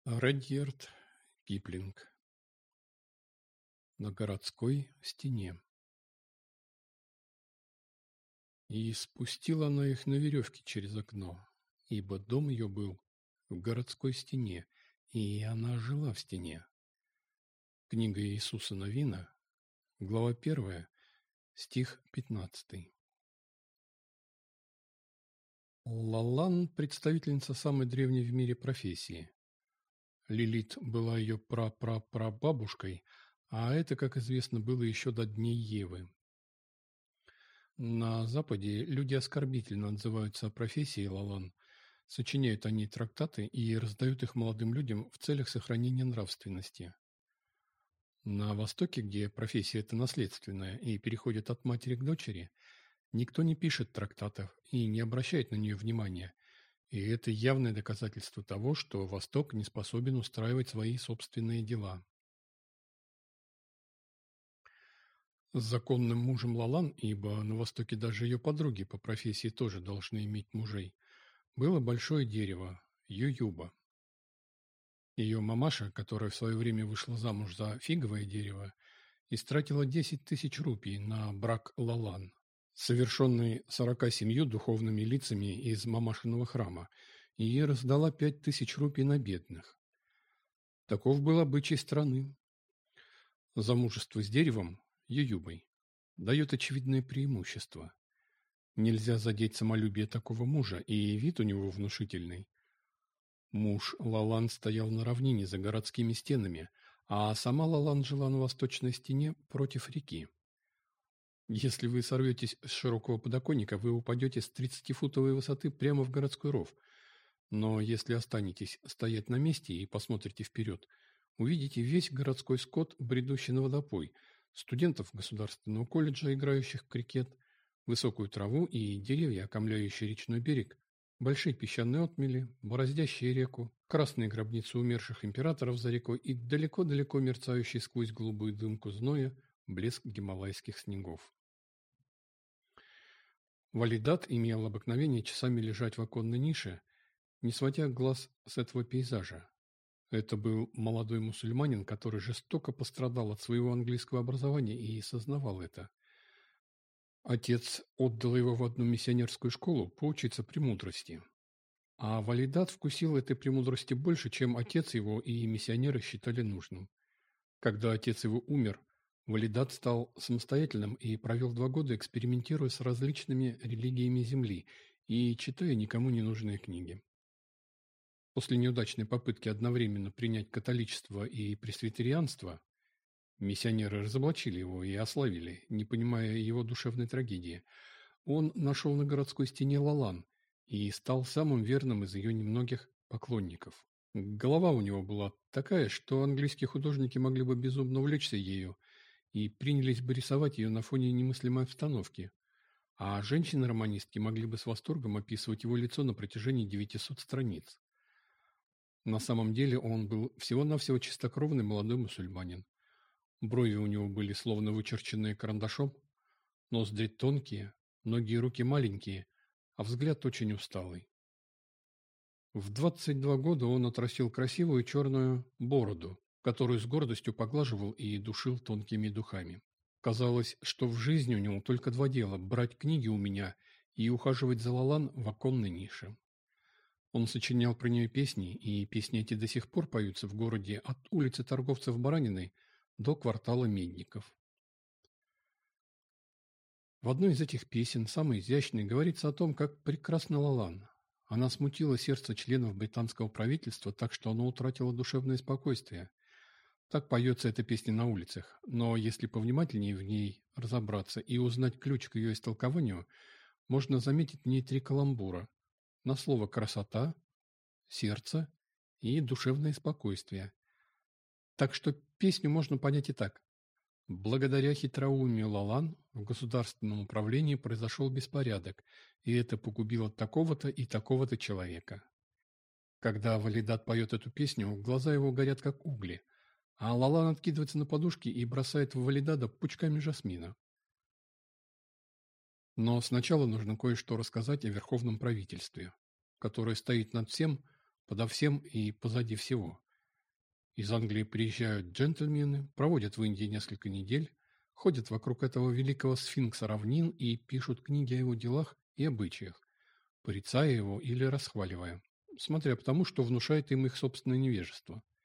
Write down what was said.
Редьярд Киплинг. На городской стене. И спустила она их на веревке через окно, ибо дом ее был в городской стене, и она жила в стене. Книга Иисуса Навина, глава 1, стих 15. Лалан – представительница самой древней в мире профессии. Лилит была ее прапрапрабабушкой, а это, как известно, было еще до дней Евы. На Западе люди оскорбительно отзываются о профессии Лалан, сочиняют они трактаты и раздают их молодым людям в целях сохранения нравственности. На Востоке, где профессия эта наследственная и переходит от матери к дочери, никто не пишет трактатов и не обращает на нее внимания, и это явное доказательство того, что Восток не способен устраивать свои собственные дела. С законным мужем Лалан, ибо на Востоке даже ее подруги по профессии тоже должны иметь мужей, было большое дерево – Ююба. Ее мамаша, которая в свое время вышла замуж за фиговое дерево, истратила 10 тысяч рупий на брак Лалан, совершенный 47 духовными лицами из мамашиного храма, и раздала 5 тысяч рупий на бедных. Таков был обычай страны. Замужество с деревом, Ююбой, дает очевидное преимущество. Нельзя задеть самолюбие такого мужа, и вид у него внушительный. Муж Лалан стоял на равнине за городскими стенами, а сама Лалан жила на восточной стене против реки. Если вы сорветесь с широкого подоконника, вы упадете с 30-футовой высоты прямо в городской ров. Но если останетесь стоять на месте и посмотрите вперед, увидите весь городской скот, бредущий на водопой, студентов государственного колледжа, играющих в крикет, высокую траву и деревья, окаймляющие речной берег, большие песчаные отмели, бороздящие реку, красные гробницы умерших императоров за рекой и далеко-далеко мерцающий сквозь голубую дымку зноя блеск гималайских снегов. Валидат имел обыкновение часами лежать в оконной нише, не сводя глаз с этого пейзажа. Это был молодой мусульманин, который жестоко пострадал от своего английского образования и сознавал это. Отец отдал его в одну миссионерскую школу поучиться премудрости. А Валидат вкусил этой премудрости больше, чем отец его и миссионеры считали нужным. Когда отец его умер, Валидат стал самостоятельным и провел 2 года, экспериментируя с различными религиями Земли и читая никому не нужные книги. После неудачной попытки одновременно принять католичество и пресвитерианство, миссионеры разоблачили его и ославили, не понимая его душевной трагедии, он нашел на городской стене Лалан и стал самым верным из ее немногих поклонников. Голова у него была такая, что английские художники могли бы безумно увлечься ею и принялись бы рисовать ее на фоне немыслимой обстановки, а женщины-романистки могли бы с восторгом описывать его лицо на протяжении 900 страниц. На самом деле он был всего-навсего чистокровный молодой мусульманин. Брови у него были словно вычерченные карандашом, ноздри тонкие, ноги и руки маленькие, а взгляд очень усталый. В 22 года он отрастил красивую черную бороду, которую с гордостью поглаживал и душил тонкими духами. Казалось, что в жизни у него только 2 дела – брать книги у меня и ухаживать за Лалан в оконной нише. Он сочинял про нее песни, и песни эти до сих пор поются в городе от улицы торговцев бараниной до квартала медников. В одной из этих песен, самой изящной, говорится о том, как прекрасна Лалан. Она смутила сердце членов британского правительства так, что оно утратило душевное спокойствие. Так поется эта песня на улицах, но если повнимательнее в ней разобраться и узнать ключ к ее истолкованию, можно заметить в ней 3 каламбура на слово «красота», «сердце» и «душевное спокойствие». Так что песню можно понять и так. Благодаря хитроумию Лалан в государственном управлении произошел беспорядок, и это погубило такого-то и такого-то человека. Когда Валидат поет эту песню, глаза его горят как угли, а Лалан откидывается на подушки и бросает в Валидада пучками жасмина. Но сначала нужно кое-что рассказать о верховном правительстве, которое стоит над всем, подо всем и позади всего. Из Англии приезжают джентльмены, проводят в Индии несколько недель, ходят вокруг этого великого сфинкса равнин и пишут книги о его делах и обычаях, порицая его или расхваливая, смотря по тому, что внушает им их собственное невежество.